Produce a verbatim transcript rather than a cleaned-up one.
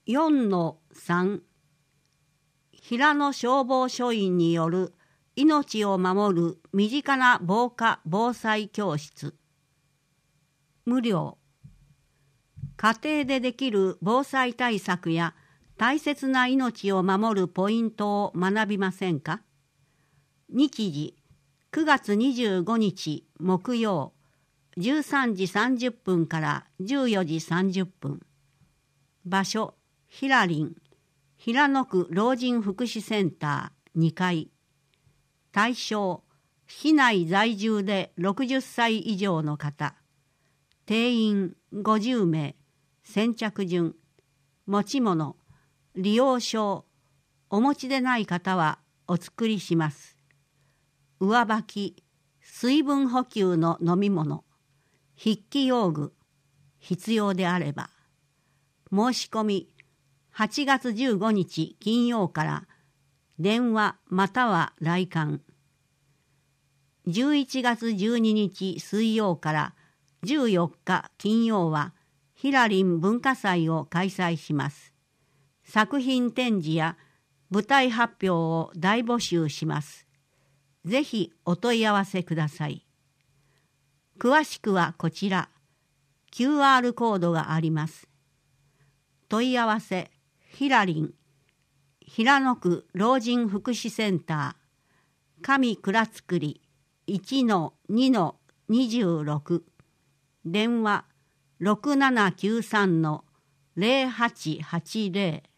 よんのさん 平野消防署員による命を守る身近な防火防災教室。無料。家庭でできる防災対策や大切な命を守るポイントを学びませんか？日時くがつにじゅうごにち木曜じゅうさんじさんじゅっぷんからじゅうよじさんじゅっぷん。場所ひらりん平野区老人福祉センターにかい。対象市内在住でろくじゅっさい以上の方。定員ごじゅうめい。先着順。持ち物利用証お持ちでない方はお作りします。上履き水分補給の飲み物筆記用具必要であれば。申し込みはちがつじゅうごにち金曜から電話または来館。じゅういちがつじゅうににち水曜からじゅうよっか金曜はひらりん文化祭を開催します。作品展示や舞台発表を大募集します。ぜひお問い合わせください。詳しくはこちら キューアール コードがあります。問い合わせひらりん平野区老人福祉センター上倉造り いちのにのにじゅうろく 電話ろくななきゅうさんのぜろはちはちぜろ